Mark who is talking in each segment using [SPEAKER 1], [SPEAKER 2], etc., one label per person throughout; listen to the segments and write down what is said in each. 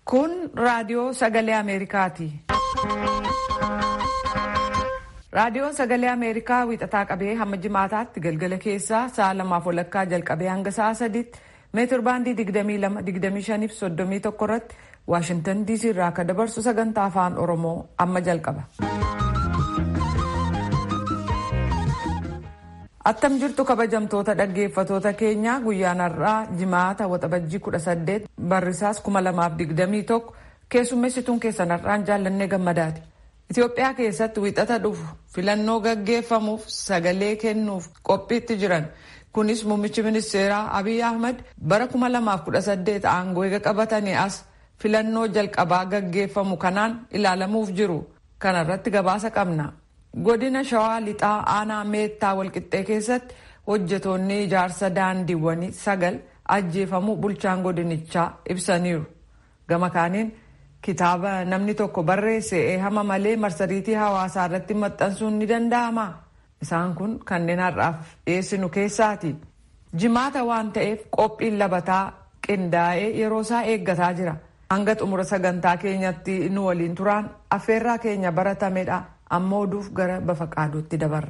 [SPEAKER 1] Kun raadiyoo sagalee Ameerikaati. Raadiyoon sagalee Ameerikaa wiixataa qabee hamma jimaataatti galgala keessaa sa'a 2:00 jalqabee hanga sa'a 3:00 meetir baandii 22, 25 fi 31 irratti Waashingtan DC irraa akka dabarsu sagantaa afaan Oromoo amma jalqaba. Attam jirtu kabajamtoota dhaggeeffatoota keenyaa guyyaan har'aa jimaata waxabajjii 18 barrisaas 2021 keessummeessituun keessan har'aan jaallannee gammadaati. Itoophiyaa keessatti wiixata dhufu filannoo gaggeeffamuuf sagalee kennuuf qophiitti jiran. Kunis muummichi ministeeraa Abiy Ahmed bara 2018 aangoo eega qabatanii as filannoo jalqabaa gaggeeffamu kanaan ilaalamuuf jiru. Kana irratti gabaasa qabna. Godina Shawaa Lixaa Aanaa Meettaa Walqixxee keessatti hojjetoonni ijaarsa daandiiwwanii 9 ajjeefamuu bulchaan godinichaa ibsaniiru. Gama kaaniin kitaaba namni tokko barreesse eehama malee marsariitii hawaasaa irratti maxxansuun ni danda'ama. Isaan kun kanneen har'aaf dhiyeessinu keessaati. Jimaata waan ta'eef qophiin labataa qindaa'ee yeroo isaa eeggataa jira. Hanga xumura sagantaa keenyatti nu waliin turaan affeerraa keenya baratamedha. Amma oduuf gara Bafaqaaduutti dabarra.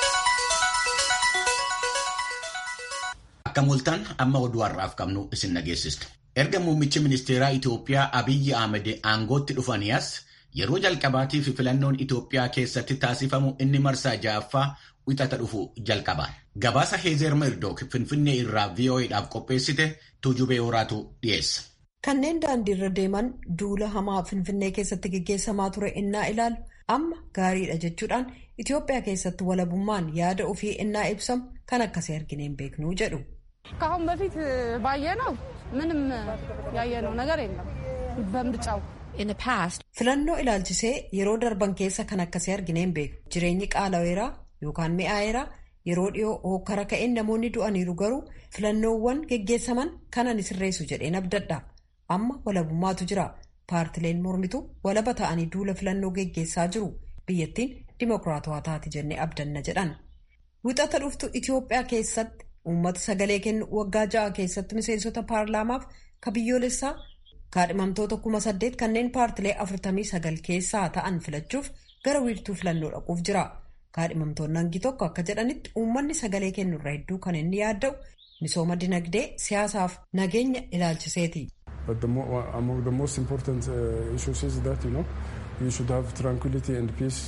[SPEAKER 2] Akka mul'atan amma oduu har'aaf qabnu isin dhageessista. Erga muummichi ministeeraa Itoophiyaa Abiy Ahmed aangootti dhufanii as yeroo jalqabaatiif filannoon Itoophiyaa keessatti taasifamu inni marsaa 6ffaa wiixata dhufu jalqabaan. Gabaasa Heezer Merdook Finfinnee irraa VOA'dhaaf qopheessite Tuujubee Horaatu dhiyeessa.
[SPEAKER 3] Kanneen daandiirra deeman duula hamaa Finfinnee keessatti gaggeessamaa ture innaa ilaalu amma gaariidha jechuudhaan Itoophiyaa keessatti walabummaan yaada ofii innaa ibsamu kan akkasii argineen beeknuu jedhu.
[SPEAKER 4] ከአሁን በፊት ባየነው ምንም ያየነው ነገር የለም በምርጫው
[SPEAKER 3] in the past filannoo ilaalchisee yeroo darban keessa kan akkasii argineen beeku jireenyi qaalaweeraa yookaan mi'aayeraa yeroo dhiyoo hokkara ka'een namoonni du'aniiru garuu filannoowwan geggeessaman kanan sirreessu jedheen abdadha amma walabummaatu jira paartileen mormitu walaba ta'anii duula filannoo geggeessaa jiru biyyattiin dimokiraatawaa taati jennee abdanna jedhan wixata dhuftu Itoophiyaa keessatti uummata sagalee kennu waggaa 6 keessatti miseensota paarlaamaaf kabiyyoolessaa kaadhimamtoota 8,000 kanneen paartilee 49 keessaa ta'an filachuuf gara wiirtuu filannoo dhaquuf jira. Kaadhimamtoonni hangi tokko akka jedhanitti uummanni sagalee kennu irraa hedduu kan inni yaadda'u misooma dinagdee siyaasaaf nageenya ilaalchiseeti.
[SPEAKER 5] But among the most important issues is that you should have tranquility and peace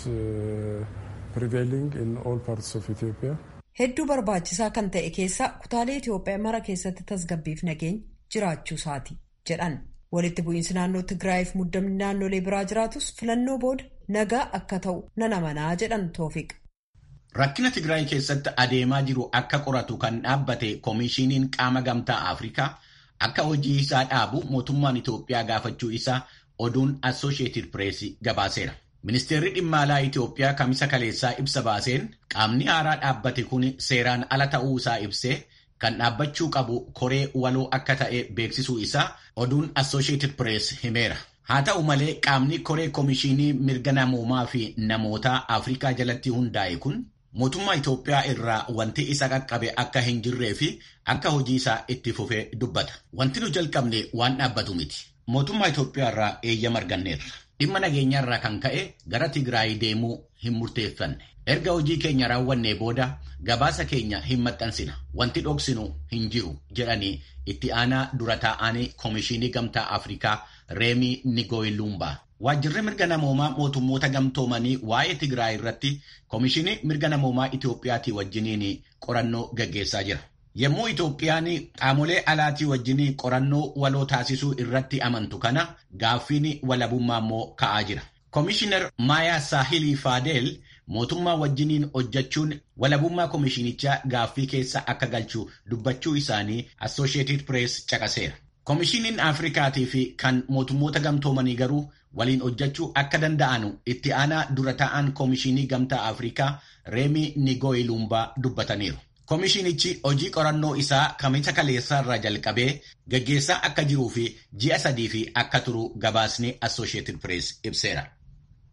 [SPEAKER 5] prevailing in all parts of Ethiopia.
[SPEAKER 3] Hedduu barbaachisaa kan ta'e keessaa kutaalee Itoophiyaa mara keessatti tasgabbiif nageenya jiraachuu isaati jedhan. Walitti bu'iinsi naannoo Tigraayiif muddamni naannolee biraa jiraatus filannoo booda nagaa akka ta'u nan amanaa jedhan Toofiq.
[SPEAKER 2] Rakkina Tigraay keessatti adeemaa jiru akka qoratu kan dhaabbate Komishiiniin Qaama Gamtaa Afrikaa akka hojii isaa dhaabu mootummaan Itoophiyaa gaafachuu isaa oduun Associated Press gabaaseera. Ministeerri dhimma alaa Itoophiyaa kamisa kaleessaa ibsa baaseen qaamni haaraa dhaabbate kun seeraan ala ta'uu isaa ibsee kan dhaabbachuu qabu koree waloo akka ta'e beeksisuu isaa oduun Associated Press himeera. Haa ta'u malee qaamni koree komishinii mirga namoomaa fi namootaa Afrikaa jalatti hundaa'e kun mootummaa Itoophiyaa irraa wanti isa qaqqabe akka hin jirree fi akka hojii isaa itti fufee dubbata. Wanti nu jalqabne waan dhaabbatu miti. Mootummaa Itoophiyaa irraa eeyyama arganneerra. Dhimma nageenyaa irraa kan ka'e gara Tigraay deemuu hin murteeffanne. Erga hojii keenya raawwannee booda gabaasa keenya hin maxxansina. Wanti dhoksinu hin jiru jedhanii itti aanaa dura taa'anii Komishinii Gamtaa Afrikaa Reemii Nigoyilumbaa. Waajjirri mirga namoomaa mootummoota gamtoomanii waa'ee Tigraay irratti Komishinii mirga namoomaa Itoophiyaatii wajjiniin qorannoo gaggeessaa jira. Yommuu Itoophiyaan qaamolee alaatii wajjin qorannoo waloo taasisuu irratti amantu kana gaaffiin walabummaa immoo ka'aa jira. Komishinar Maayaa Saahilii Faadeel mootummaa wajjiniin hojjechuun walabummaa komishinichaa gaaffii keessa akka galchu dubbachuu isaanii Associated Press caqaseera. Komishiniin Afrikaatii fi kan mootummoota gamtoomanii garuu waliin hojjechuu akka danda'anu itti aanaa dura taa'an Komishinii Gamtaa Afrikaa Reemii Nigoyilumbaa dubbataniiru. Komishinichi hojii qorannoo isaa kamisa kaleessaa irraa jalqabee gaggeessaa akka jiruu fi ji'a 3 fi akka turu gabaasni Associated Press ibseera.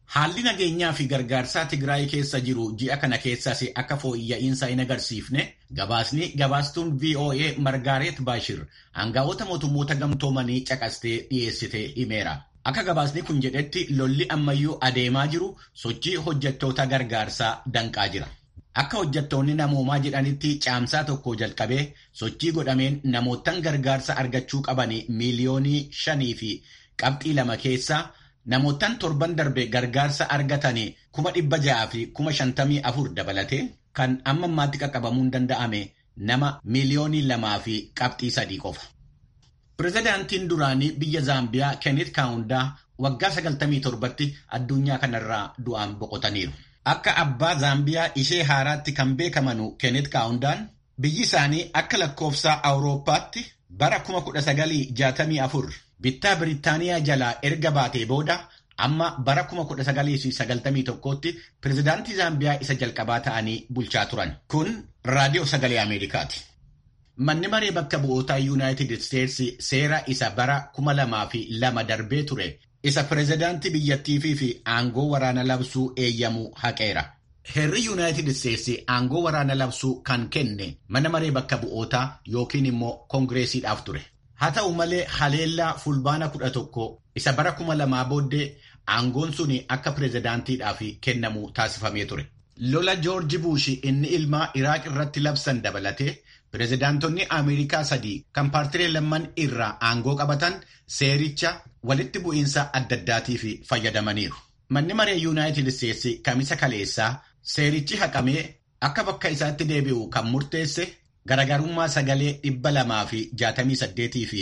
[SPEAKER 2] Haalli nageenyaa fi gargaarsaa Tigraay keessa jiru ji'a kana keessas akka fooyya'insa hin agarsiifne gabaastuun VOA Margaaret Baashir aangaa'ota mootummoota gamtoomanii caqastee dhiyeessite himeera. Akka gabaasni kun jedhetti lolli ammayyuu adeemaa jiru sochii hojjettoota gargaarsaa danqaa jira. Akka hojjettoonni namoomaa jedhanitti caamsaa tokko jalqabee sochii godhameen namootaan gargaarsa argachuu qabanii miliyoonii 5.2 keessaa namootaan 7 darbe gargaarsa argatanii 654,054 dabalatee kan amma ammaatti qaqqabamuun danda'ame nama miliyoonii 2.3 qofa. Pireezidaantiin duraanii biyya Zaambiyaa Kenneth Kaunda waggaa 97tti addunyaa kanarraa du'aan boqotaniiru. Akka abbaa Zaambiyaa ishee haaraatti kan beekamanu Kenneth Kaundaan biyyi isaanii akka lakkoofsa Awurooppaatti bara 1964 bittaa Birittaaniyaa jalaa erga baatee booda amma bara 1991tti pireezidaantii Zaambiyaa isa jalqabaa ta'anii bulchaa turan. Kun raadiyoo sagalee Ameerikaati. Manni maree bakka bu'ootaa Yuunaayitid Isteetsi seera isa bara 2002 darbee ture isa pireezidaantii biyyattiifii fi aangoo waraana labsuu eeyyamuu haqeera. Heerri Yuunaayitid Isteetsi aangoo waraana labsuu kan kenne mana maree bakka bu'ootaa yookiin immoo koongireesiidhaaf ture. Haa ta'u malee haleellaa fulbaana 11 isa bara 2000 booddee aangoon suni akka pireezidaantiidhaaf kennamu taasifamee ture. Lola Joorji Buush inni ilmaa Iraaq irratti labsan dabalatee pireezidaantonni Ameerikaa 3 kan paartilee lamman irraa aangoo qabatan seericha walitti bu'iinsa adda addaatiif fayyadamaniiru. Manni maree Yuunaayitid Isteetsi kamisa kaleessaa seerichi haqamee akka bakka isaatti deebi'u kan murteesse garaagarummaa sagalee 268 fi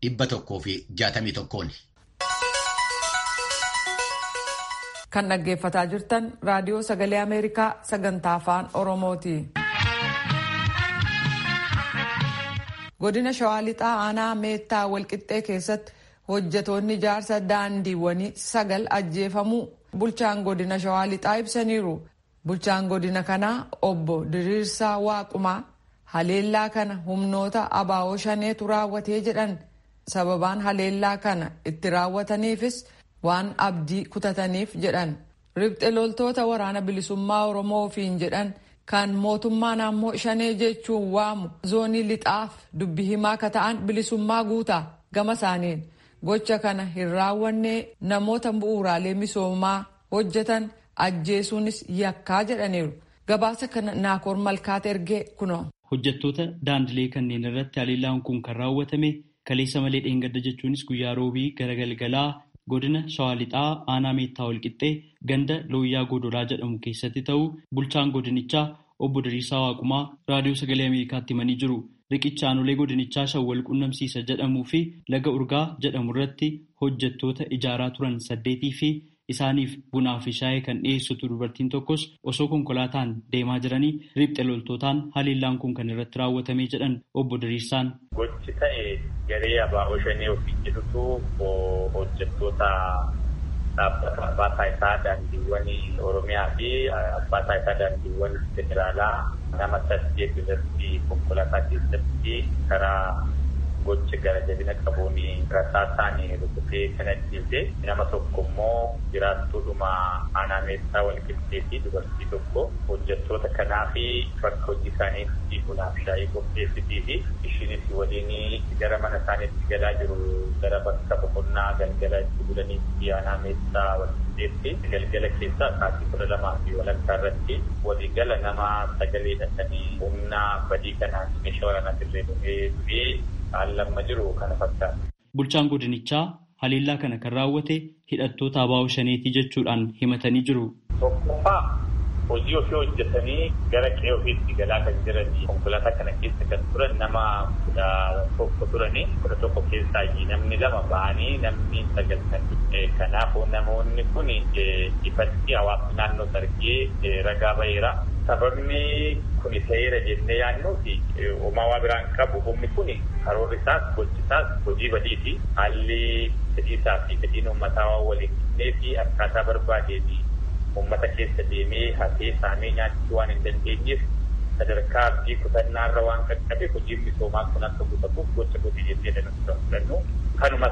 [SPEAKER 2] 161.
[SPEAKER 1] Kan dhaggeeffataa jirtan raadiyoo sagalee Ameerikaa sagantaa afaan Oromooti. Godina Shawaa Lixaa aanaa Meettaa Walqixxee keessatti hojjetoonni ijaarsa daandiiwwanii 9 ajjeefamuu bulchaan godina Shawaa Lixaa ibsaniiru. Bulchaan godina kanaa obbo Diriirsaa Waaqumaa haleellaa kana humnoota abaa'oo shaneetu raawwatee jedhan. Sababaan haleellaa kana itti raawwataniifis waan abdii kutataniif jedhan. Riphxe loltoota waraana bilisummaa Oromoo ofiin jedhan kan mootummaan ammoo shanee jechuun waamu zoonii lixaaf dubbi himaa ka ta'an bilisummaa guutaa gama isaaniin gocha kana hin raawwanne namoota bu'uuraalee misoomaa hojjetan ajjeesuunis yakkaa jedhaniiru. Gabaasa kana Naakoor Malkaat ergee kunoo.
[SPEAKER 6] Hojjettoota daandilee kanneen irratti haleellaan kun kan raawwatame kaleessa malee dheengadda jechuunis guyyaa roobii gara galgalaa godina Shawaa Lixaa aanaa Meettaa Walqixxee ganda Looyyaa Godoraa jedhamu keessatti ta'uu bulchaan godinichaa obbo Diriirsaa Waaqumaa raadiyoo sagalee Ameerikaatti himanii jiru. Riqicha aanolee godinichaa Shawwal Qunnamsiisa jedhamuu fi Laga Urgaa jedhamu irratti hojjettoota ijaaraa turan 8 fi isaaniif bunaa fi shaayee kan dhiyeessitu dubartiin tokkos osoo konkolaataan deemaa jiranii riphxe loltootaan haleellaan kun kan irratti raawwatamee jedhan obbo Diriirsaan.
[SPEAKER 7] Gochi ta'e garee abaa'oo shanee ofii jedhutu hojjettoota dhaabbata abbaa taayitaa daandiiwwan Oromiyaa fi abbaa taayitaa daandiiwwan federaalaa nama 8 irratti konkolaataa keessatti karaa gocha gara jabina qabuun rasaasaan rukutee kan ajjeese nama tokko immoo jiraattuudhuma aanaa Meettaa Walqixxee fi dubartii tokko hojjettoota kanaa fi bakka hojii isaaniitti bunaaf shaayii qopheessitii fi ishiinis waliin gara mana isaaniitti galaa jiru gara bakka boqonnaa galgala itti bulaniitti aanaa Meettaa Walqixxeetti galgala keessaa sa'aatii 12 fi walakkaa irratti waliigala nama 9 dhaqanii humna badii kanaan meeshaa waraanaa dirree dhufee lamma jiru kana fakkaata.
[SPEAKER 6] Bulchaan godinichaa haleellaa kana kan raawwate hidhattoota abaa'oo shaneetii jechuudhaan himatanii jiru.
[SPEAKER 7] Tokkoffaa hojii ofii hojjetanii gara qe'ee ofiitti galaa kan jiranii konkolaataa kana keessa kan turan nama 11 turanii 11 keessaa namni 2 ba'anii namni 9 kan kanaafuu namoonni kun ifatti hawaasni naannoo argee ragaa ba'eera. Sababni kun ta'eera jennee yaadnuu fi uumamaa biraan qabu humni kun karoorri isaas gochi isaas hojii badiiti. Haalli fedhiisaa fi fedhiin uummataa waan waliin qixxee fi akkaataa barbaadee fi uummata keessa deemee hatee saamee nyaachuu waan hin dandeenyeef sadarkaa abdii kutannaa irra waan qaqqabe hojiin misoomaa kun akka guutamuuf gocha gotii jennee danuu fudhannu kanumas.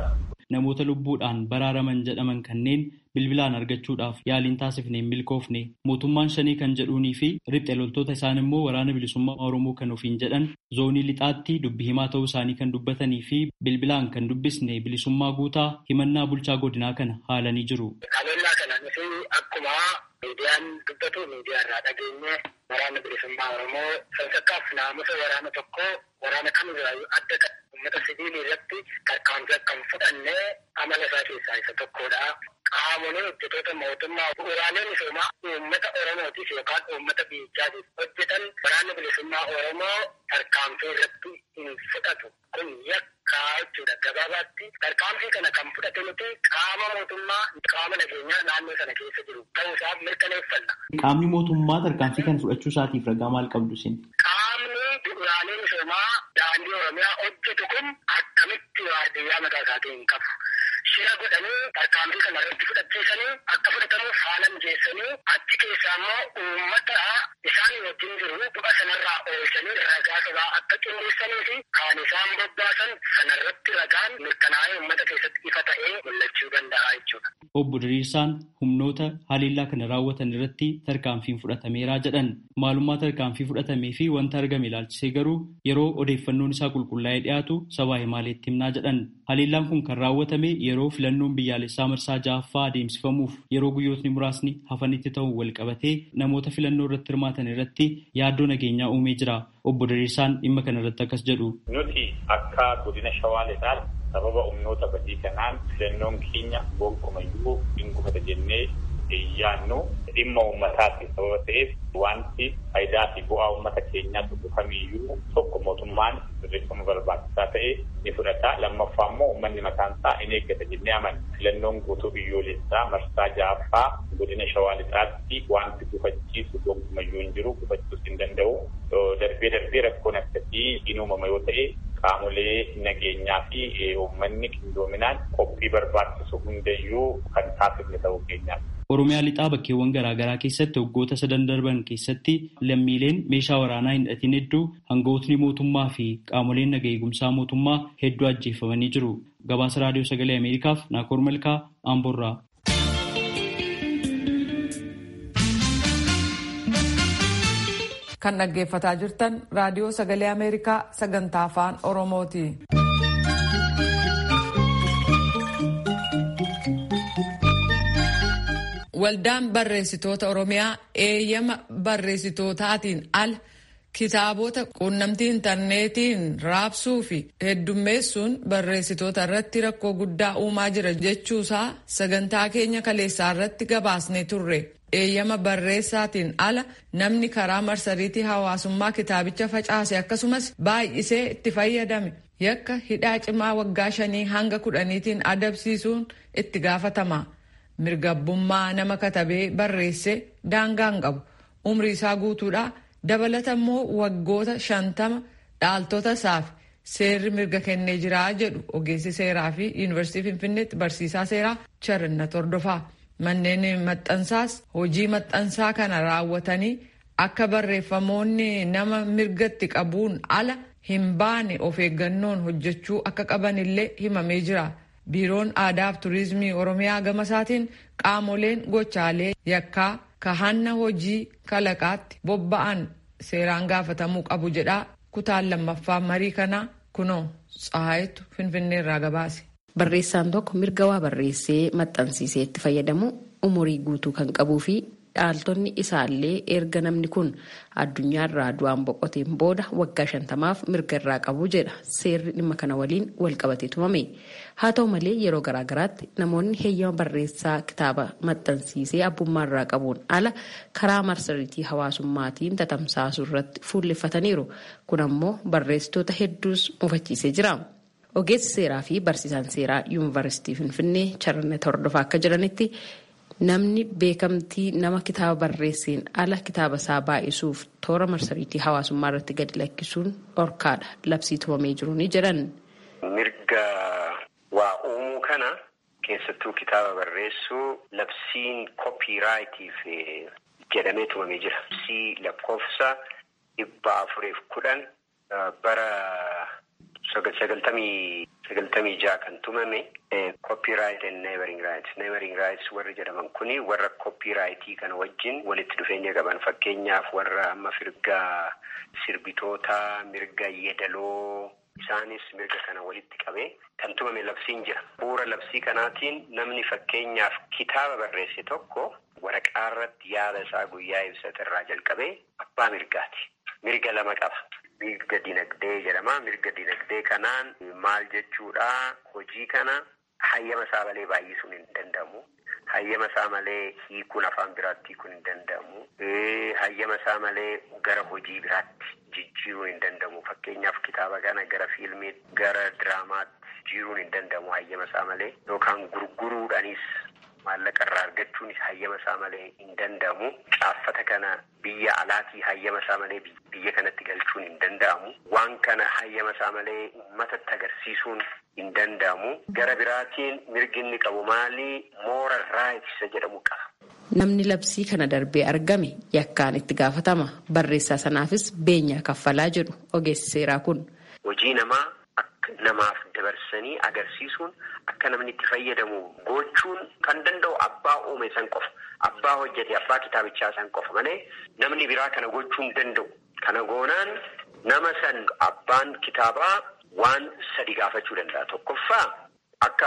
[SPEAKER 6] namoota lubbuudhaan baraaraman jedhaman kanneen bilbilaan argachuudhaaf yaaliin taasifne hin milkoofne. Mootummaan shanii kan jedhuunii fi riphxe loltoota isaan immoo waraana bilisummaa Oromoo kan ofiin jedhan zoonii lixaatti dubbii himaa ta'uu isaanii kan dubbatanii fi bilbilaan kan dubbisne bilisummaa guutaa himannaa bulchaa godinaa kana haalanii jiru.
[SPEAKER 8] Qabeenya kanaanis akkuma miidiyaan dubbatu miidiyaa irraa dhageenye waraana bilisummaa Oromoo sansakkaaf naamusa waraana tokkoo waraana kamirraayyuu adda ta'e uummata siviilii irratti tarkaanfii akka hin fudhanne amala isaa keessaa isa tokkodha. Qaamoleen hojjettoota mootummaa bu'uuraalee misoomaa uummata Oromootiif yookaan uummata biyyaatiif hojjetan waraanni bilisummaa Oromoo tarkaanfii irratti hin fudhatu. Kun yakkaa jechuudha. Gabaabaatti tarkaanfii kana kan fudhate nuti qaama mootummaa qaama nageenyaa naannoo sana keessa jiru ta'uusaa mirkaneeffanna.
[SPEAKER 6] Qaamni mootummaa tarkaanfii kana fudhachuu isaatiif ragaa maal qabdu isin?
[SPEAKER 8] Qaamni bu'uuraalee misoomaa daandii Oromiyaa hojjetu kun akkamitti waardiyyaa mataa isaatii hin qabu. Shira godhanii tarkaanfii kana irratti fudhachiisanii akka fudhatamuuf haala mijeessanii achi keessaa immoo uummata isaan wajjin jiru du'a sanarraa oolchanii ragaa sobaa akka qindeessanii fi kaan isaan bobbaasan sanarratti ragaan mirkanaa'ee uummata keessatti ifa ta'ee mul'achuu danda'a jechuudha.
[SPEAKER 6] Obbo Diriirsaan humnoota haleellaa kana raawwatan irratti tarkaanfiin fudhatameeraa jedhan. Maalummaa tarkaanfii fudhatamee fi wanta argame ilaalchisee garuu yeroo odeeffannoon isaa qulqullaa'ee dhiyaatu sabaa himaaleetti himnaa jedhan. Haleellaan kun kan raawwatame yeroo filannoon biyyaalessaa marsaa 6ffaa adeemsifamuuf yeroo guyyootni muraasni hafanitti ta'uun wal qabatee namoota filannoo irratti hirmaatan irratti yaaddoo nageenyaa uumee jira. Obbo Diriirsaan dhimma kana irratti akkas jedhu.
[SPEAKER 7] Nuti akka godina Shawaa Lixaa sababa humnoota badii kanaan filannoon keenya gonkumayyuu hin gufata jennee yaannu dhimma uummataati sababa ta'eef wanti faayidaa fi bu'aa uummata keenyaa kamiyyuu tokko mootummaan sirreeffama barbaachisaa ta'e ni fudhata. Lammaffaa immoo uummanni mataan isaa in eeggata jennee amanna. Filannoon guutuu biyyoolessaa marsaa 6ffaa godina Shawaa Lixaatti wanti gufachiisu gonkumayyuu hin jiru, gufachuus hin danda'u. Darbee rakkoon akkasii hin uumama yoo ta'e qaamolee nageenyaa fi uummanni qindoominaan qophii barbaachisu hundayyuu kan taasifne ta'uu keenyaati.
[SPEAKER 6] Oromiyaa lixaa bakkeewwan garaagaraa keessatti waggoota 3 darban keessatti lammiileen meeshaa waraanaa hin hidhatin hedduu hangawootni mootummaa fi qaamoleen naga eegumsaa mootummaa hedduu ajjeefamanii jiru. Gabaasa Raadiyoo Sagalee Ameerikaaf Naakoor Malkaa Amboorraa.
[SPEAKER 1] Kan dhaggeeffataa jirtan Raadiyoo Sagalee Ameerikaa sagantaa afaan Oromooti. Waldaan barreessitoota Oromiyaa eeyyama barreessitootaatiin ala kitaabota quunnamtii intarneetiin raabsuu fi heddummeessuun barreessitoota irratti rakkoo guddaa uumaa jira jechuusaa sagantaa keenya kaleessaa irratti gabaasnee turre. Eeyyama barreessaatiin ala namni karaa marsariitii hawaasummaa kitaabicha facaase akkasumas baay'isee itti fayyadame yakka hidhaa cimaa waggaa 5 hanga 10tiin adabsiisuun itti gaafatama. Mirgabbummaa nama katabee barreesse daangaan qabu umrii isaa guutuudha. Dabalata immoo waggoota 50 dhaaltota isaaf seerri mirga kennee jira jedhu ogeessi seeraa fi yuunivarsiitii Finfinneetti barsiisaa seeraa Charannat Hordofaa. Manneen maxxansaas hojii maxxansaa kana raawwatanii akka barreeffamoonni nama mirgatti qabuun ala hin baane of eeggannoon hojjechuu akka qaban illee himamee jira. Biiroon Aadaa fi Turizimii Oromiyaa gama isaatiin qaamoleen gochaalee yakkaa kahanna hojii kalaqaatti bobba'an seeraan gaafatamuu qabu jedha. Kutaan lammaffaa marii kanaa kunoo Tsahaayitu Finfinneerraa gabaase.
[SPEAKER 9] Barreessaan tokko mirga waa barreessee maxxansiisee itti fayyadamu umurii guutuu kan qabuu fi dhaaltonni isaallee erga namni kun addunyaarraa du'aan boqoteen booda waggaa 50f mirga irraa qabu jedha seerri dhimma kana waliin wal qabatee tumame. Haa ta'u malee yeroo garaagaraatti namoonni heeyyama barreessaa kitaaba maxxansiisee abbummaarraa qabuun ala karaa marsariitii hawaasummaatiin tatamsaasuu irratti fuulleffataniiru. Kun ammoo barreessitoota hedduus mufachiisee jira. Ogeessi seeraa fi barsiisaan seeraa yuunivarsiitii Finfinnee Charannat Hordofaa akka jiranitti namni beekamtii nama kitaaba barreesseen ala kitaaba isaa baay'isuuf toora marsariitii hawaasummaa irratti gadi lakkisuun dhorkaadha. Labsii tumamee jiru ni jedhan.
[SPEAKER 10] Mirga waa uumuu kana keessattuu kitaaba barreessuu labsiin koopiraayitiif jedhamee tumamee jira. Labsii lakkoofsa 410 bara 96 kan tumame copyright and neighboring rights. Neighboring rights warri jedhaman kuni warra copyrightii kana wajjin walitti dhufeenya qaban fakkeenyaaf warra amma mirga sirbitoota, mirga yeedaloo isaanis mirga kana walitti qabee kan tumame labsiin jira. Bu'uura labsii kanaatiin namni fakkeenyaaf kitaaba barreesse tokko waraqaa irratti yaada isaa guyyaa ibsate irraa jalqabee abbaa mirgaati. Mirga lama qaba. Mirga dinagdee jedhama. Mirga dinagdee kanaan maal jechuudha? Hojii kana hayyama isaa malee baay'isuun hin danda'amu. Hayyama isaa malee hiikuun afaan biraatti hiikuun hin danda'amu. Hayyama isaa malee gara hojii biraatti jijjiiruun hin danda'amu. Fakkeenyaaf kitaaba kana gara fiilmii, gara diraamaatti jijjiiruun hin danda'amu hayyama isaa malee. Yookaan gurguruudhaanis maallaqa irraa argachuun hayyama isaa malee hin danda'amu. Caaffata kana biyya alaatii hayyama isaa malee biyya kanatti galchuun hin danda'amu. Waan kana hayyama isaa malee uummatatti agarsiisuun hin danda'amu. Gara biraatiin mirgi inni qabu maali? Moral rights jedhamu qaba.
[SPEAKER 9] Namni labsii kana darbee argame yakkaan itti gaafatama. Barreessaa sanaafis beenyaa kaffalaa jedhu ogeessi seeraa kun.
[SPEAKER 10] Hojii namaa akka namaaf dabarsanii agarsiisuun akka namni itti fayyadamu gochuun kan danda'u abbaa uume san qofa. Abbaa hojjete, abbaa kitaabichaa san qofa malee namni biraa kana gochuu hin danda'u. Kana goonaan nama san abbaan kitaabaa waan sadi gaafachuu danda'a. Tokkoffaa akka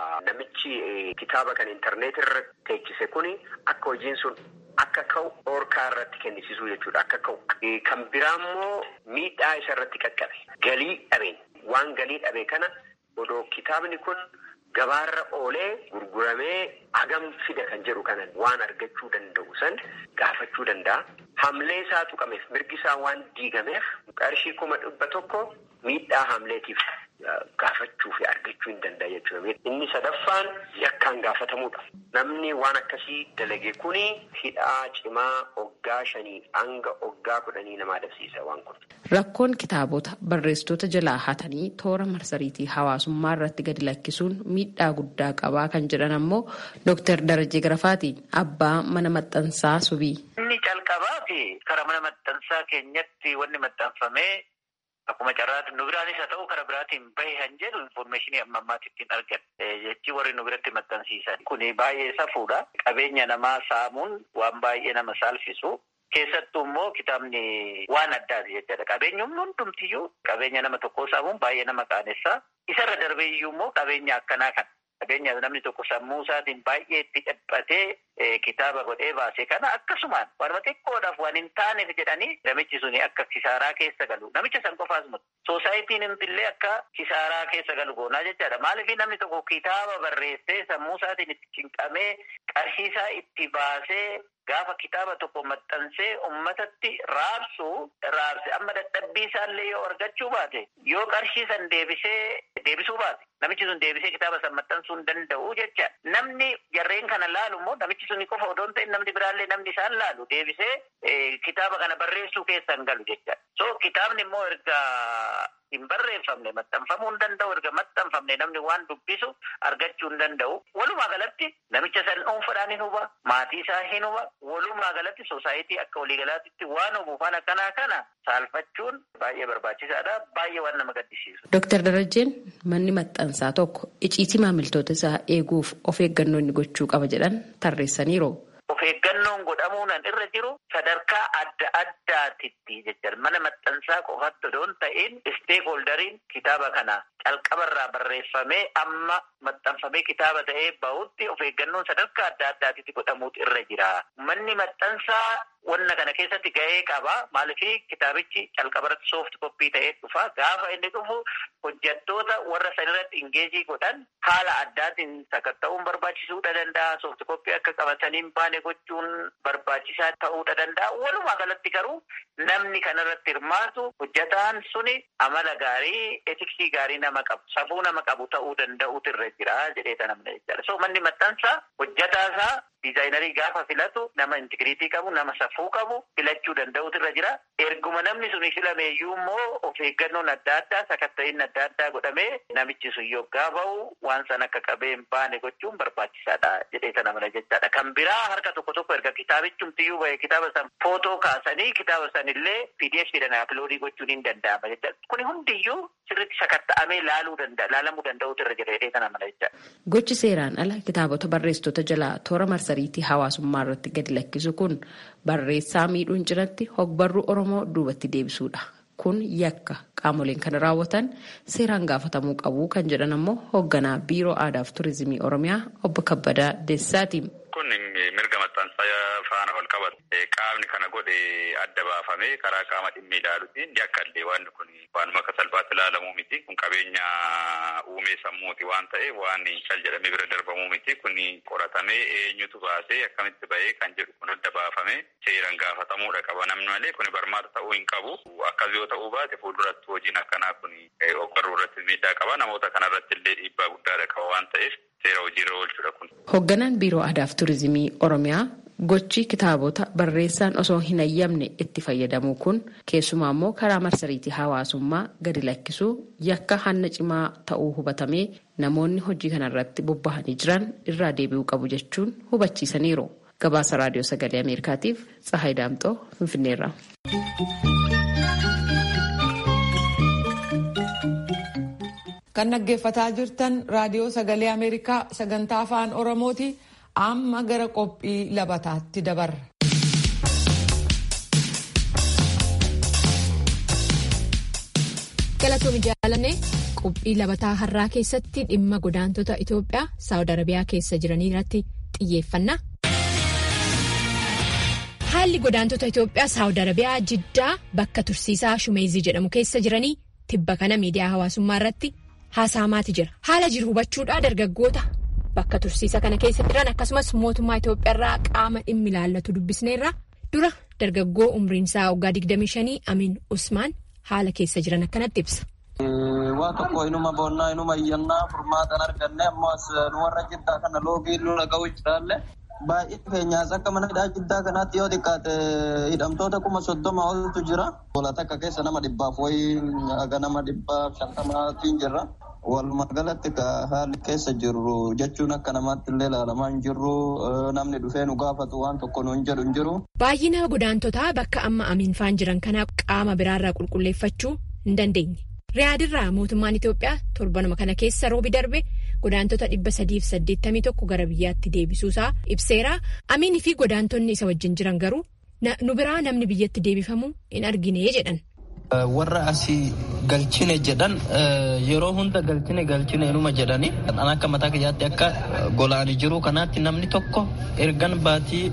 [SPEAKER 10] namichi kitaaba kan intarneetii irratti teechise kuni akka hojiin sun akka ka'u orkaa irratti kennisiisuu jechuudha. Akka ka'u kan biraa immoo miidhaa isa irratti qaqqabe. Galii dhabeen waan galii dhabe kana odoo kitaabni kun gabaarra oolee gurguramee hagam fida kan jedhu kana waan argachuu danda'u san gaafachuu danda'a. Hamlee isaa tuqameef mirgi isaa waan diigameef qarshii 100,000 miidhaa hamleetiif gaafachuu fi argachuu hin danda'a jechuudha. Inni sadaffaan yakkaan gaafatamudha. Namni waan akkasii dalage kuni hidhaa cimaa waggaa 5 hanga waggaa 10 nama adabsiisa waan kun.
[SPEAKER 9] Rakkoon kitaabota barreessitoota jalaa hatanii toora marsariitii hawaasummaa irratti gadi lakkisuun miidhaa guddaa qabaa kan jedhan ammoo Dr. Darajee Garafaati, abbaa mana maxxansaa Subii.
[SPEAKER 11] Inni calqabaati karaa mana maxxansaa keenyatti wanni maxxanfamee akkuma carraatti nu biraanis haa ta'u karaa biraatiin bahe kan jedhu infoormeeshinii amma ammaatti argan jechi warri nu biratti maxxansiisan. Kuni baay'ee safuudha. Qabeenya namaa saamuun waan baay'ee nama saalfisu. Keessattuu immoo kitaabni waan addaati jechuudha. Qabeenyumni hundumtiyyuu qabeenya nama tokkoo saamuun baay'ee nama qaanessa. Isarra darbee iyyuu immoo qabeenya akkanaa kana. Qabeenya namni tokko sammuu isaatiin baay'ee itti dhiphatee kitaaba godhee baase kana akkasumaan waanuma xiqqoodhaaf waan hin taaneef jedhanii namichi suni akka kisaaraa keessa galu. Namicha san qofaas miti. Soosaayitiin illee akka kisaaraa keessa galu goonaa jechaadha. Maaliif namni tokko kitaaba barreessee sammuu isaatiin itti cinqamee qarshii isaa itti baasee gaafa kitaaba tokko maxxansee uummatatti raabse amma dadhabbii isaallee yoo argachuu baate yoo qarshii san deebisuu baate namichi sun deebisee kitaaba san maxxansuu hin danda'u jecha. Namni jarreen kana laalu immoo namichi suni qofa odoo hin ta'in namni biraallee namni isaan laalu deebisee kitaaba kana barreessuu keessa hin galu jecha. So kitaabni immoo erga hin barreeffamne maxxanfamuu hin danda'u. Erga maxxanfamne namni waan dubbisu argachuu hin danda'u. Walumaa galatti namicha san dhuunfaadhaan hin huba, maatii isaa hin huba. Walumaa galatti soosaayitii akka waliigalaatti waan hubu waan akkanaa kana saalfachuun baay'ee barbaachisaadha. Baay'ee waan nama gaddisiisu.
[SPEAKER 9] Dr. Darajeen manni maxxansaa tokko icciitii maamiltoota isaa eeguuf of eeggannoo inni gochuu qaba jedhan tarreessaniiru.
[SPEAKER 11] Of eeggannoon godhamuun irra jiru sadarkaa adda addaatitti jechuudha. Mana maxxansaa qofatti odoo hin ta'in isteekholdariin kitaaba kana calqabarraa barreeffamee amma maxxanfamee kitaaba ta'ee bahutti of eeggannoon sadarkaa adda addaatitti godhamuutu irra jira. Manni maxxansaa wanna kana keessatti gahee qaba. Maaliif kitaabichi calqabarratti sooft koppii ta'ee dhufa. Gaafa inni dhufu hojjettoota warra sanirratti ingeejii godhan haala addaatiin sakatta'uun barbaachisuudha danda'a. Sooft koppii akka qabatanii hin baane gochuun barbaachisaa ta'uudha danda'a. Walumaa galatti garuu namni kanarratti hirmaatu hojjetaan suni amala gaarii, etiksii gaarii nama qabu, safuu nama qabu ta'uu danda'uutu irra jira jedheeta namni jechuudha. So manni maxxansaa hojjetaasaa Dizaayinarii gaafa filatu nama intigiriitii qabu, nama safuu qabu filachuu danda'utu irra jira. Erguma namni sun filameeyyuu immoo of eeggannoon adda addaa, sakatta'inni adda addaa godhamee namichi sun yoggaa ba'u waan san akka qabee hin baane gochuun barbaachisaadha jedhee sana mala jechaadha. Kan biraa harka tokko erga kitaabichumtiyyuu bahe kitaaba san footoo kaasanii kitaaba san illee PDF jedhan uploadii gochuun hin danda'ama jechaadha. Kuni hundiyyuu sirriitti sakatta'amee laalamuu danda'utu irra jira jedhee sana mala jechaadha.
[SPEAKER 9] Gochi seeraan ala kitaabota barreessitoota jalaa toora marsariitii hawaasummaa irratti gadi lakkisu kun barreessaa miidhuun cinatti hogbarruu Oromoo duubatti deebisuudha. Kun yakka qaamoleen kana raawwatan seeraan gaafatamuu qabu kan jedhan ammoo hoogganaa Biiroo Aadaa fi Turizimii Oromiyaa obbo Kabbadaa Deessaati.
[SPEAKER 12] Kun mirga maxxansaa faana wal qabatu. Qaamni kana godhe adda baafamee karaa qaama dhimmi ilaaluutiin yakkallee waan kun waanuma akka salphaatti ilaalamuu miti. Kun qabeenya uumee sammuuti waan ta'eef waan cal jedhamee bira darbamuu miti. Kun qoratamee eenyutu baasee akkamitti bahee kan jedhu kun adda baafamee seeraan gaafatamuudha qaba namni malee kun barmaata ta'uu hin qabu. Akkas yoo ta'uu baate fuulduratti hojiin akkanaa kun ogbarruu irratti miidhaa qaba. Namoota kanarratti illee dhiibbaa guddaadha qaba waan ta'eef seera hojiirra oolchuudha kun.
[SPEAKER 9] Hoogganaan Biiroo Aadaa fi Turizimii Oromiyaa gochi kitaabota barreessaan osoo hin hayyamne itti fayyadamuu kun keessumaa immoo karaa marsariitii hawaasummaa gadi lakkisuu yakka hanna cimaa ta'uu hubatamee namoonni hojii kanarratti bobbahanii jiran irraa deebi'uu qabu jechuun hubachiisaniiru. Gabaasa Raadiyoo Sagalee Ameerikaatiif Tsahaay Daamxoo Finfinneerra.
[SPEAKER 1] Kan dhaggeeffataa jirtan Raadiyoo Sagalee Ameerikaa sagantaa afaan Oromooti. Amma gara qophii labataatti dabarra.
[SPEAKER 13] Galatoomii jaalannee qophii labataa har'aa keessatti dhimma godaantota Itoophiyaa Saawud Arabiyaa keessa jiranii irratti xiyyeeffanna. Haalli godaantota Itoophiyaa Saawud Arabiyaa Jiddaa bakka tursiisaa Shumeezii jedhamu keessa jiranii tibba kana miidiyaa hawaasummaa irratti haasa'amaati jira. Haala jiru hubachuudhaa dargaggoota bakka tursiisa kana keessa jiran akkasumas mootummaa Itoophiyaa irraa qaama dhimmi ilaallatu dubbisneerra dura dargaggoo umriin isaa waggaa 25 Amin Usmaan haala keessa jiran akkanatti ibsa.
[SPEAKER 14] Waa tokko inuma boonnaa inuma iyyannaa furmaatan arganne ammas nu warra Jiddaa kana loogii lula ga'uu jiraalle baay'ee keenyaas akka mana hidhaa Jiddaa kanaatti yoo xiqqaate hidhamtoota 30 oltu jira. Bola takka keessa nama 100 wayii aga nama 150 jirra. Walumaa galatti haalli keessa jirru jechuun akka namaatti illee ilaalamaa hin jirru namni dhufee nu gaafatu waan tokko nu hin jedhu hin jiru.
[SPEAKER 13] Baay'ina godaantotaa bakka amma Amiinfaan jiran kana qaama biraarraa qulqulleeffachuu hin dandeenye. Riyaadirraa mootummaan Itoophiyaa torbanuma kana keessa roobi darbe godaantota 381 gara biyyaatti deebisuusaa ibseera. Amiinii fi godaantonni isa wajjin jiran garuu nu biraa namni biyyatti deebifamu hin argine jedhan.
[SPEAKER 14] Warra asii galchine jedhan yeroo hunda galchine inuma jedhani kan akka mataa kiyyaatti akka golaanii jiru kanaatti namni tokko ergan baatii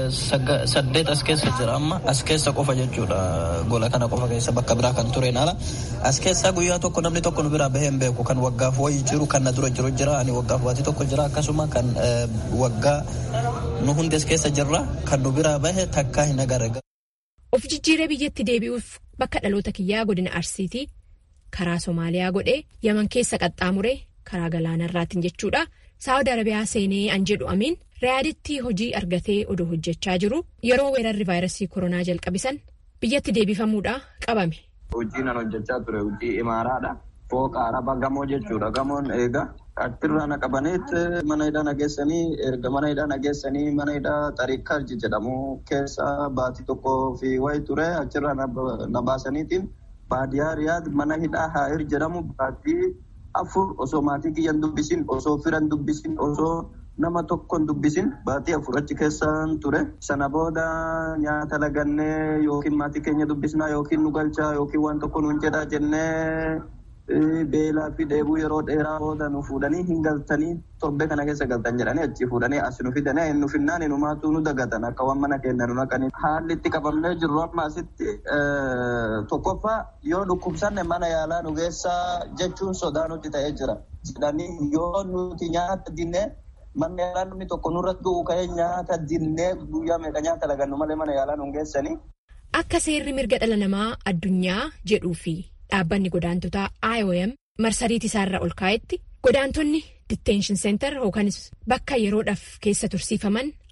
[SPEAKER 14] 8 as keessa jira amma as keessa qofa jechuudha gola kana qofa keessa bakka biraa kan tureen ala as keessa guyyaa tokko namni tokko nu biraa bahee hin beeku kan waggaaf wayii jiru kan na dura jiru jira ani waggaaf baatii tokko jira akkasuma kan waggaa nu hundi as keessa jirra kan nu biraa bahe takkaa hin agarre.
[SPEAKER 13] Of jijjiiree biyyatti deebi'uuf bakka dhaloota kiyyaa godina Arsiitii karaa Somaaliyaa godhee Yaman keessa qaxxaamuree karaa galaanarraatiin jechuudha. Saawud Arabiyaa seenee an jedhu Amiin Riyaaditti hojii argatee odoo hojjechaa jiru yeroo weerarri vaayirasii koronaa jalqabisan biyyatti deebifamuudha qabame.
[SPEAKER 14] Hojiin an hojjechaa ture hojii imaaraadha. Fooqa araba gamoo jechuudha. Gamoon eegaa achirraa na qabaniitti mana hidhaa nageessanii erga mana hidhaa nageessanii mana hidhaa Xariikkarji jedhamu keessa baatii tokkoo fi wayi ture achirraa na baasaniitiin baadiyaa Riyaad mana hidhaa Haa'ir jedhamu baatii 4 osoo maatii kiyyan dubbisin osoo firan dubbisin osoo nama tokkon dubbisin baatii 4 achi keessan ture. Sana booda nyaata lagannee yookiin maatii keenya dubbisnaa yookiin nu galchaa yookiin waan tokko nuun jedhaa jennee beelaa fi dheebuu yeroo dheeraa booda nu fuudhanii hin galtanii torbee kana keessa galtan jedhanii achi fuudhanii as nu fidanii nu finnaan inumaatu nu dagatan akka waan mana keenya nu naqanii. Haalli itti qabamnee jirru amma asitti tokkoffaa yoo dhukkubsanne mana yaalaa nu geessaa jechuun sodaa nutti ta'ee jira jedhanii yoo nuti nyaata dinnee manni yaalaa namni tokko nurratti du'u ka'ee nyaata dinnee guyyaa meeqa nyaata lagannu malee mana yaalaa nu geessanii.
[SPEAKER 13] Akka seerri mirga dhala namaa addunyaa jedhuu fi dhaabbanni godaantotaa IOM marsariitii isaarra ol kaa'etti godaantonni detention center yookanis bakka yeroodhaaf keessa tursiifaman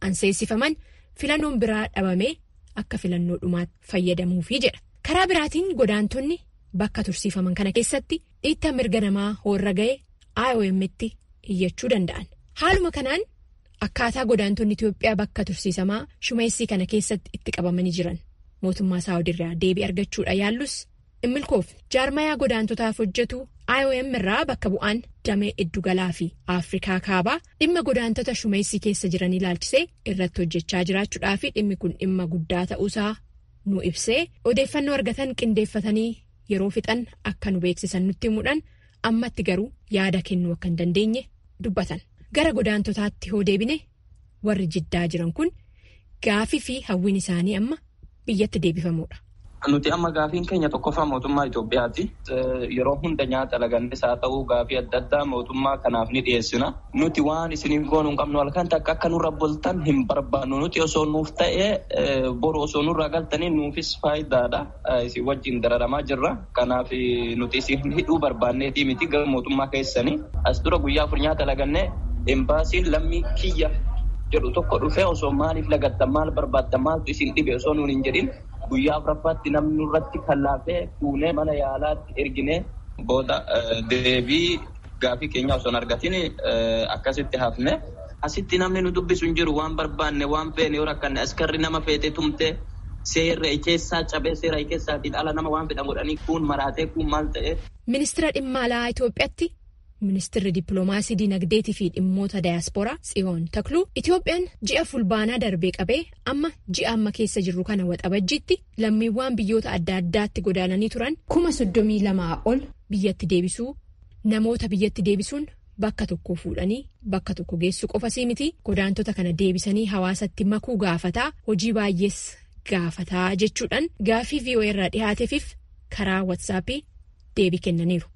[SPEAKER 13] anseessifaman filannoon biraa dhabamee akka filannoo dhumaatti fayyadamuufi jedha. Karaa biraatiin godaantonni bakka tursiifaman kana keessatti dhiittaa mirga namaa hoorra ga'e IOM'tti iyyachuu danda'an. Haaluma kanaan akkaataa godaantonni Itoophiyaa bakka tursiisamaa Shumeessii kana keessatti itti qabamanii jiran mootummaa Saawudirraa deebii argachuudha yaallus hin milkoofne. Jaarmayaa godaantotaaf hojjetu IOM irraa bakka bu'aan damee iddugalaa fi Afrikaa kaabaa dhimma godaantota Shumeessii keessa jiran ilaalchisee irratti hojjechaa jiraachuudhaa fi dhimmi kun dhimma guddaa ta'uusaa nu ibsee odeeffannoo argatan qindeeffatanii yeroo fixan akka nu beeksisan nutti himuudhaan ammatti garuu yaada kennuu akka hin dandeenye dubbatan. Gara godaantotaatti hoo deebine warri jiddaa jiran kun gaafii fi hawwiin isaanii amma biyyatti deebifamuudha.
[SPEAKER 14] Nuti amma gaafiin keenya tokkoffaa mootummaa Itoophiyaati. Yeroo hunda nyaata lagannis haa ta'uu gaafii adda addaa mootummaa kanaaf ni dhiyeessina. Nuti waan isiniif goonuu hin qabnu halkan takka akka nurra bultan hin barbaannu. Nuti osoo nuuf ta'ee boru osoo nurraa galtanii nuufis faayidaadha. Isin wajjin dararamaa jirra. Kanaaf nuti isin hidhuu barbaanneetii miti gara mootummaa keessanii. As dura guyyaa afur nyaata lagannee embaasiin lammii kiyya jedhu tokko dhufee osoo maaliif lagattan maal barbaaddan maaltu isin dhibe osoo nuun hin jedhin. Guyyaa afuraffaatti namni irratti kallaafee fuunee mana yaalaatti erginee booda deebii gaafii keenya osoo hin argatin akkasitti hafne. Asitti namni nu dubbisu hin jiru waan barbaanne waan feene yoo rakkanne askarri nama feetee tumtee seera keessaa cabee seera keessaatiin ala nama waan fedhan godhanii kun maraatee kun maal ta'e.
[SPEAKER 13] Ministeera dhimma alaa Itoophiyaatti Ministeerri Dippiloomaasii Dinagdeetii fi Dhimmoota Daayaspooraa Tsiyoon Takluu Itoophiyaan ji'a fulbaanaa darbee qabee amma ji'a amma keessa jirru kana waxabajjiitti lammiiwwan biyyoota adda addaatti godaananii turan 32,000 ol biyyatti deebisuu namoota biyyatti deebisuun bakka tokko fuudhanii bakka tokko geessuu qofasii miti godaantota kana deebisanii hawaasatti makuu gaafataa hojii baay'ees gaafataa jechuudhaan gaafii VOA irraa dhihaateefiif karaa WhatsAppii deebii kennaniiru.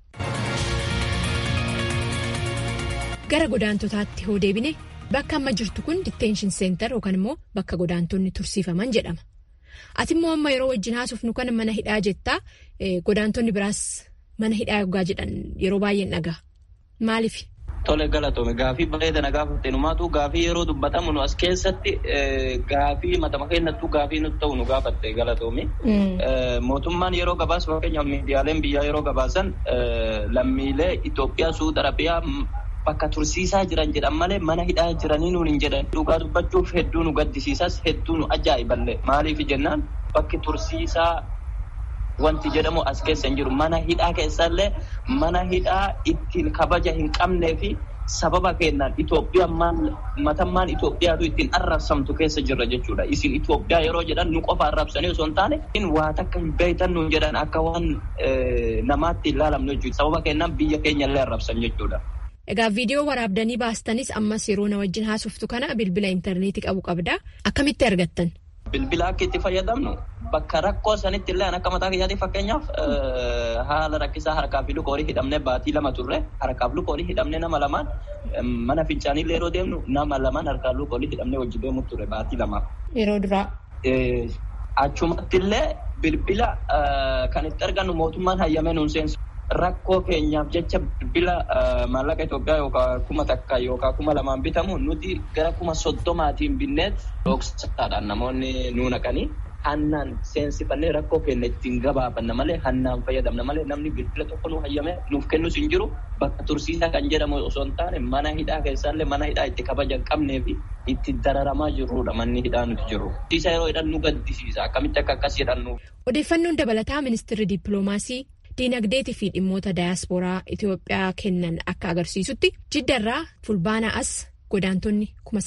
[SPEAKER 13] Gara godaantotaatti hoo deebine bakka amma jirtu kun detention center yookaan immoo bakka godaantonni tursiifaman jedhama. Ati immoo amma yeroo wajjin haasofnu kana mana hidhaa jettaa godaantonni biraas mana hidhaa yoggaa jedhan yeroo baay'een dhagaa. Maaliif?
[SPEAKER 14] Tole galatoome gaafii bareedana gaafatte numaatu gaafii yeroo dubbatamu nu as keessatti gaafii matama kennattu gaafii nutti ta'u nu gaafatte galatoome. Mootummaan yeroo gabaasu fakkeenyaaf miidiyaaleen biyyaa yeroo gabaasan lammiilee Itoophiyaa Suud Arabiyaa bakka tursiisaa jiran jedhan malee mana hidhaa jiranii nuun hin jedhan. Dhugaa dubbachuuf hedduu nu gaddisiisas hedduu nu ajaa'iballee maaliif jennaan bakki tursiisaa wanti jedhamu as keessa hin jiru. Mana hidhaa keessallee mana hidhaa ittiin kabaja hin qabnee fi sababa kennaan Itoophiyaan matammaan Itoophiyaatu ittiin arrabsamtu keessa jirra jechuudha. Isin Itoophiyaa yeroo jedhan nu qofa arrabsanii osoo hin taane waa takka hin beektan nuun jedhan akka waan namaatti hin ilaalamne jechuudha. Sababa kennaan biyya keenyallee arrabsan jechuudha.
[SPEAKER 13] Egaa viidiyoo waraabdanii baastanis ammas yeroo na wajjin haasoftu kana bilbila intarneetii qabu qabda. Akkamitti argattan?
[SPEAKER 14] Bilbila akka itti fayyadamnu bakka rakkoo sanitti illee akka mataa kiyyaatti fakkeenyaaf haala rakkisaa harkaa fi luka horii hidhamnee baatii 2 turre harkaaf luka horii hidhamnee nama 2 mana fincaanii yeroo deemnu nama 2 harkaa luka horii hidhamnee wajji deemu turre baatii 2.
[SPEAKER 13] Yeroo duraa.
[SPEAKER 14] Achumatti illee bilbila kan itti argannu mootummaan hayyamee nuun seensu. Rakkoo keenyaaf jecha bilbila maallaqa Itoophiyaa yookaan 1,000 yookaan 2,000 bitamu nuti gara 30,000 binneet dhoksaadhaan namoonni nu naqanii hannaan seensifannee rakkoo keenya ittiin gabaafanna malee hannaan fayyadamna malee namni bilbila tokko nu hayyame nuuf kennus hin jiru. Bakka tursiisaa kan jedhamu osoo hin taane mana hidhaa keessaallee mana hidhaa itti kabaja hin qabnee fi itti dararamaa jirrudha manni hidhaa nuti jiru. Isa yeroo hidhan nu gaddisiisa akkamitti akka akkas jedhannu.
[SPEAKER 13] Odeeffannoon dabalataa ministeerri dippiloomaasii Dinagdeetii fi dhimmoota daayaspooraa Itoophiyaa kennan akka agarsiisutti jiddarraa fulbaana as godaantonni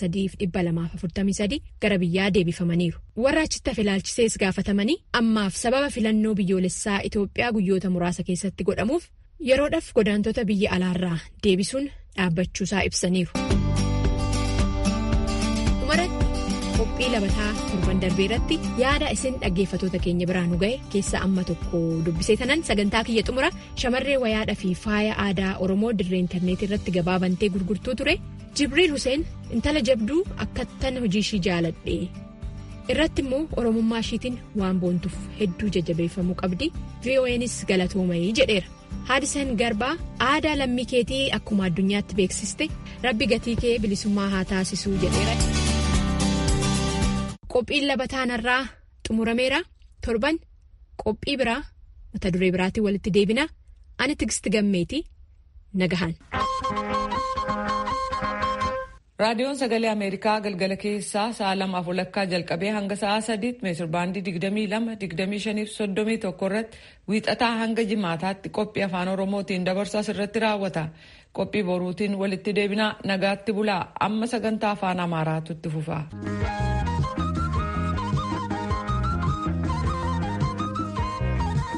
[SPEAKER 13] 3,243 gara biyyaa deebifamaniiru. Warra achitti hafe ilaalchisees gaafatamanii ammaaf sababa filannoo biyyoolessaa Itoophiyaa guyyoota muraasa keessatti godhamuuf yeroodhaaf godaantota biyya alaarraa deebisuun dhaabbachuusaa ibsaniiru. Qophii labataa torban darbee irratti yaada isin dhaggeeffatoota keenya biraa nu ga'e keessa amma tokko dubbisee tanan sagantaa kiyya xumura shamarree wayaadhaa fi faaya aadaa Oromoo dirree intarneetii irratti gabaabantee gurgurtuu ture Jibriil Huseen intala jabduu akkattan hojii ishii jaaladhe irratti immoo oromummaa ishiitiin waan boontuuf hedduu jajjabeeffamuu qabdi VOA'nis galatoomayii jedheera. Haadiseen Garbaa aadaa lammii keetii akkuma addunyaatti beeksiste rabbi gatii kee bilisummaa haa taasisuu jedheera. Qophiin labataanarraa xumurameera. Torban qophii biraa mata duree biraatiin walitti deebina. Ani Tigist Gammeeti. Nagahan.
[SPEAKER 1] Raadiyoon Sagalee Ameerikaa galgala keessaa sa'a 2:00 jalqabee hanga sa'a 3 meetirbaandii 22-25-31 irratti wiixataa hanga jimaataatti qophii afaan Oromootiin dabarsu asirratti raawwata. Qophii boruutiin walitti deebinaa nagaatti bulaa. Amma sagantaa afaan Amaaraatu itti fufa.